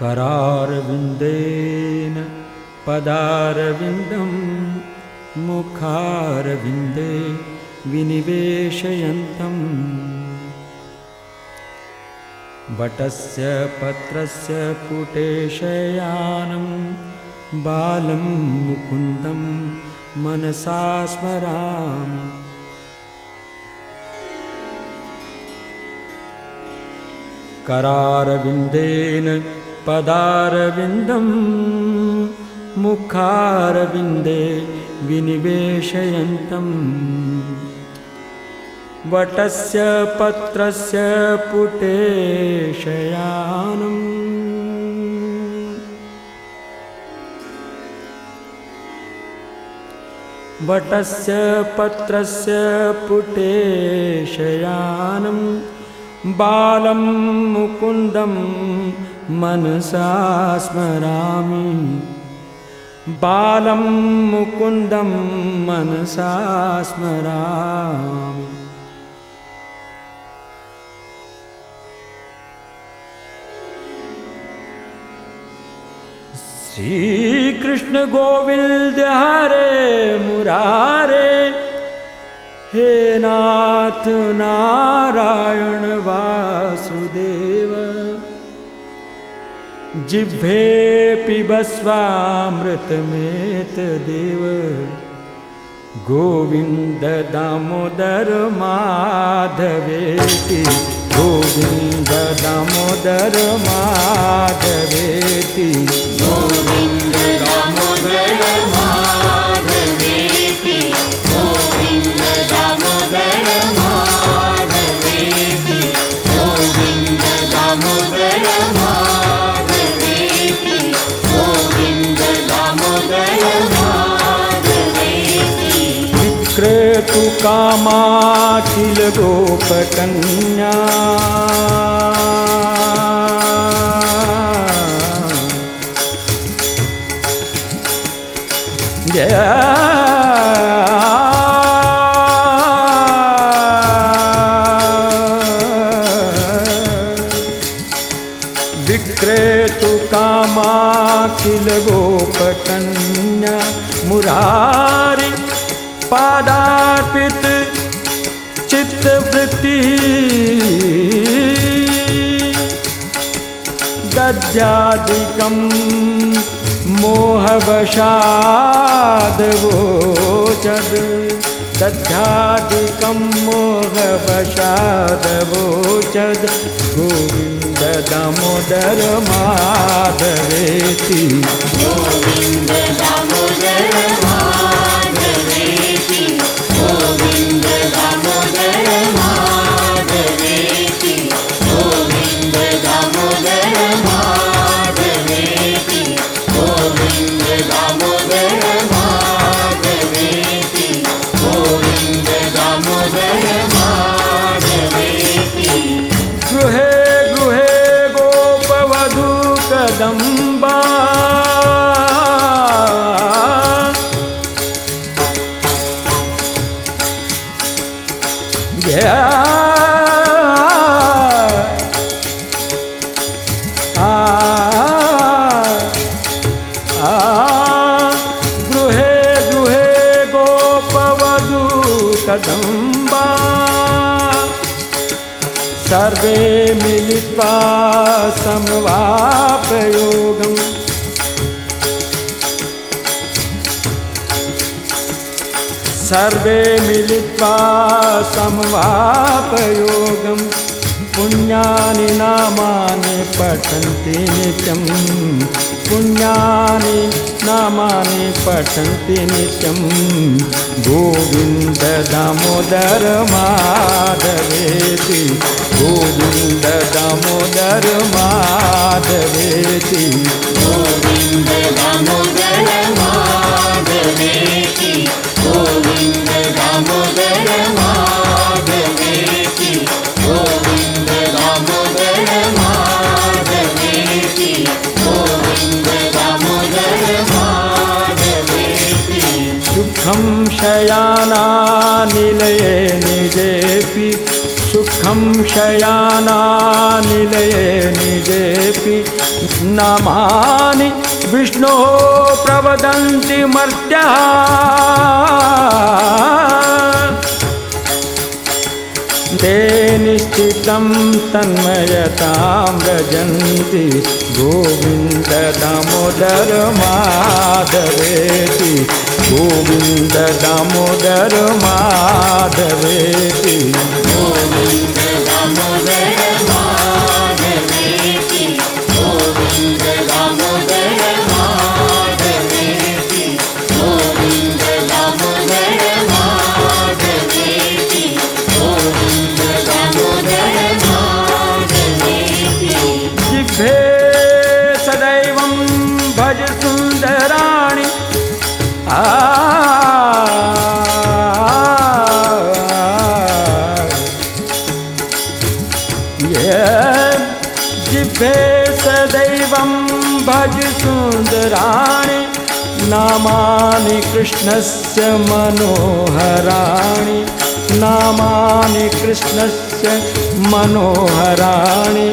करारविन्देन पदारविन्दं मुखारविन्दे विनिवेशयन्तम् वटस्य पत्रस्य पुटे शयानं बालं मुकुन्दं मनसा स्मरामि। करारविन्देन पदारविन्दं मुखारविन्दे विनिवेशयन्तम् वटस्य पत्रस्य पुटे शयानं वटस्य पत्रस्य पुटे शयानं बालं मुकुन्दं मनसा स्मरामि। बालं मुकुन्दं मनसा स्मरामि। श्री कृष्ण गोविंद हरे मुरारे, हे नाथ नारायण वासुदेव। जिह्वे पिबस्वामृतमेतदेव, गोविंद दामोदर माधवेति। गोविंद दामोदर माधवेति। गोविंद दामोदर माधवेति। गोविंद दामोदर माधवेति। गोविंद दामोदर माधवेति। गोविंद दामोदर माधवेति। विक्रेतु कामाखिल गोपकन्या, विक्रेतु कामाखिल गोपकन्या, मुरारी पादार्पित चित्तवृत्ति। दध्यादिकं मोहवशादवोचद। दध्यादिकं मोहवशादवोचद। गोविंद दामोदर माधवेति। गोविंद दामोदर माधवेति। गोविंद दामोदर माधवेति। गोविंद दामोदर माधवेति। गोविंद दामोदर माधवेति। गोविंद दामोदर माधवेति। गृहे गृहे गोपवधू कदम्बा, गृहे गृहे गोपवधू कदम्बा। सर्वे मिलित्वा समवापयोगम्। सर्वे मिलित्वा समवापयोगम्। पुण्यानि नामानि पठन्ति नित्यम्। पुण्यानि नामानि पठन्ति नित्यम्। गोविंद दामोदर माधवेति। गोविंद दामोदर माधवेति। गोविंद दामोदर माधवेति। गोविंद दामोदर माधवेति। गोविंद दामोदर माधवेति। गोविंद दामोदर माधवेति। सुखं शयाना निलये निजेपि। सुखं शयाना निलये निजेपि। नामानि विष्णोः प्रवदन्ति मर्त्याः ते निश्चितं तन्मयतां व्रजन्ति गोविन्द दामोदर माधवेति गोविन्द दामोदर माधवेति गोविन्द दामोदर माधवेति गोविन्द दामोदर माधवेति गोविन्द दामोदर माधवेति गोविन्द दामोदर माधवेति जिह्वे सदैवं भज सुन्दराणि जिह्वे सदैवं भज सुन्दराणि नामानि कृष्णस्य मनोहराणि नामानि कृष्णस्य मनोहराणि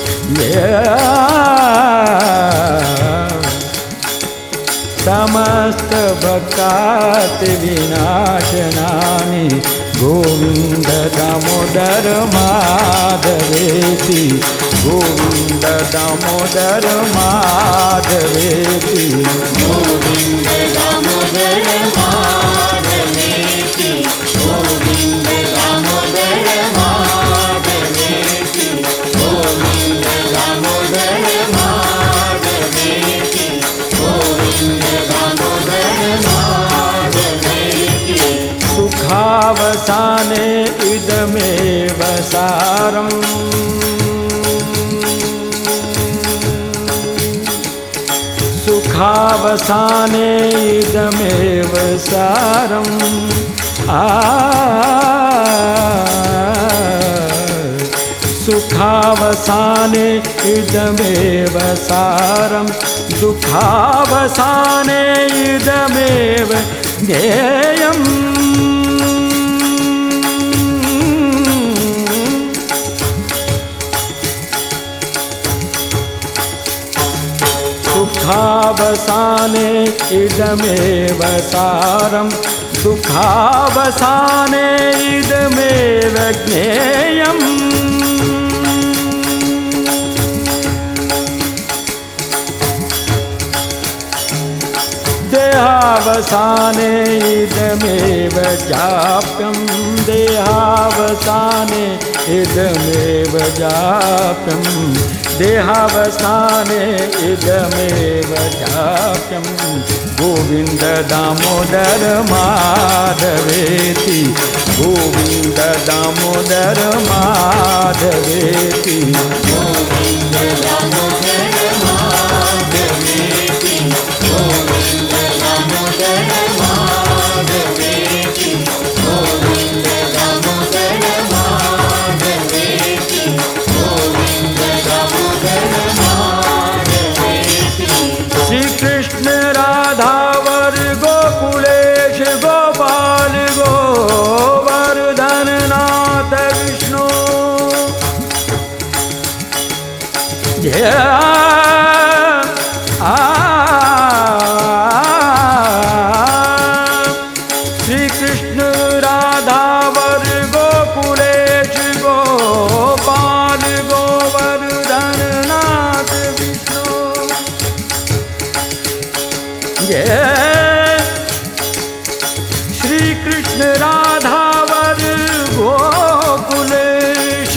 समस्त भक्ताति विनाशनानि गोविन्द दामोदर माधवेति गोविन्द दामोदर माधवेति गोविन्द दामोदर माधवेति गोविन्द दामोदर माधवेति गोविन्द दामोदर माधवेति गोविन्द दामोदर माधवेति सुखावसाने इदमेव सारम् सुखावसाने इदमेव सारम् सुखावसाने इदमेव सारम् दुःखावसाने इदमेव ज्ञेयम् सुखावसाने इदमेव सारम् दुःखावसाने इदमेव ज्ञेयम् देहावसाने इदमेव जाप्यं देहावसाने इदमेव जाप्यं देहावसाने इदमेव जाप्यं गोविन्द दामोदर माधवेति गोविन्द दामोदर माधवेति गोविन्द दामोदर माधवेति गोविन्द दामोदर माधवेति गोविन्द दामोदर माधवेति गोविन्द दामोदर माधवेति श्री कृष्ण राधा वर गोकुलेश गोपाल गोवर्धन नाथ विष्णु श्री कृष्ण राधा वर गोकुलेश गोपाल गोवर्धन नाथ विष्णु श्री कृष्ण राधा वर गोकुलेश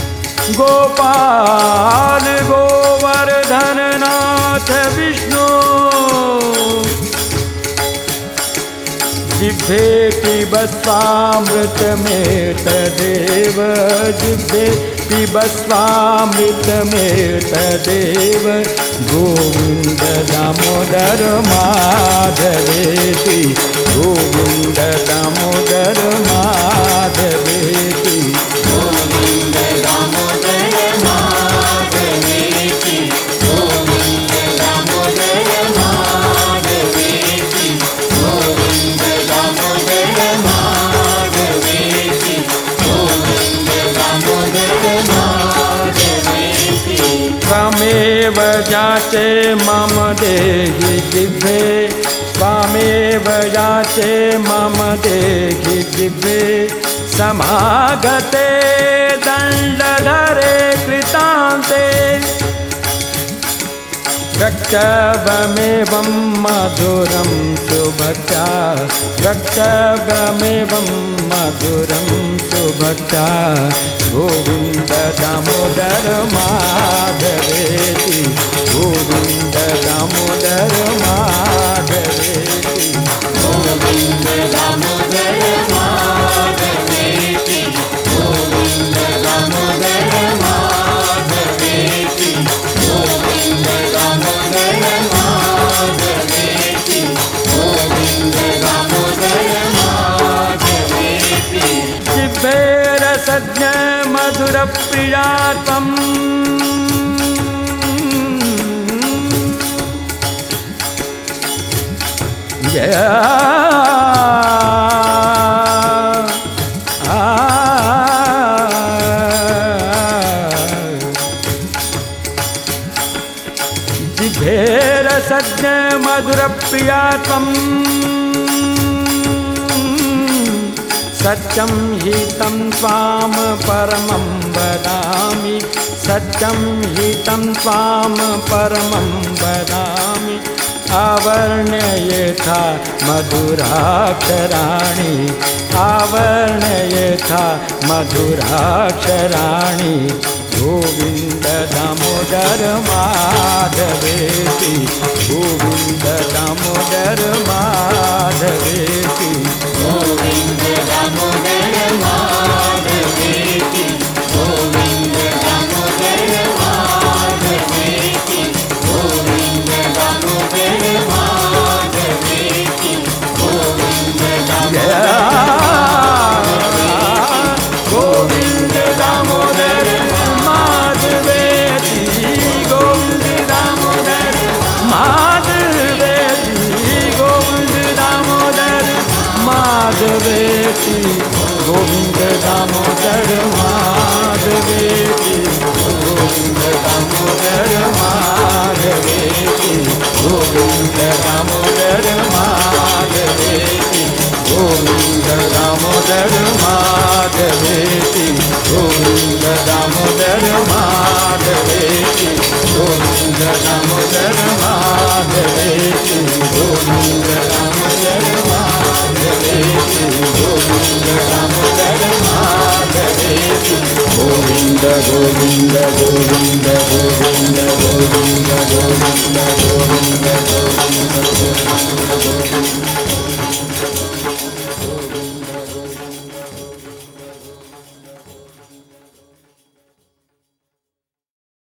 गोपाल गोवर्धन नाथ विष्णु जिह्वे पिबस्वामृतमेतदेव जिह्वे पिबस्वामृतमेतदेव गोविन्द दामोदर माधवेति गोविन्द दामोदर माधवेति गोविन्द दामोदर माधवेति गोविन्द दामोदर माधवेति गोविन्द दामोदर माधवेति गोविन्द दामोदर माधवेति त्वमेव जात याचे मम देहि जिह्वे त्वामेव याचे मम देहि जिह्वे समागते दण्डधरे कृतान्ते रक्तव्यमेवं मधुरं सुभक्त्या रक्तव्यमेवं मधुरं सुभक्त्या गोविन्द दामोदर माधवेति गोविन्द दामोदर माधवेति गोविन्द दामोदर माधवेति गोविन्द दामोदर माधवेति गोविन्द दामोदर माधवेति गोविन्द दामोदर माधवेति जिह्वे रसज्ञ मधुरप्रिया त्वम् जिभेर सज्ञ मधुरप्रिया त्वम् सत्यं हि तं त्वां परमं वदामि सत्यं हि तं त्वां परमं वदामि आवर्ण्ययथा मधुराक्षराणि आवर्ण्ययथा मधुराक्षराणि गोविन्द दामोदर माधवेति गोविन्द दामोदर माधवेति गोविन्द दामोदर माधवेति गोविन्द दामोदर माधवेति गोविन्द दामोदर माधवेति गोविन्द गोविन्द दामोदर माधवेति गोविन्द दामोदर माधवेति गोविन्द दामोदर माधवेति गोविन्द दामोदर माधवेति गोविन्द दामोदर माधवेति गोविन्द दामोदर माधवेति गोविन्द दामोदर माधवेति गोविन्द दामोदर माधवेति गोविन्द दामोदर माधवेति गोविन्द दामोदर माधवेति गोविन्द दामोदर माधवेति गोविन्द गोविन्द गोविन्द गोविन्द गोविन्द गोविन्द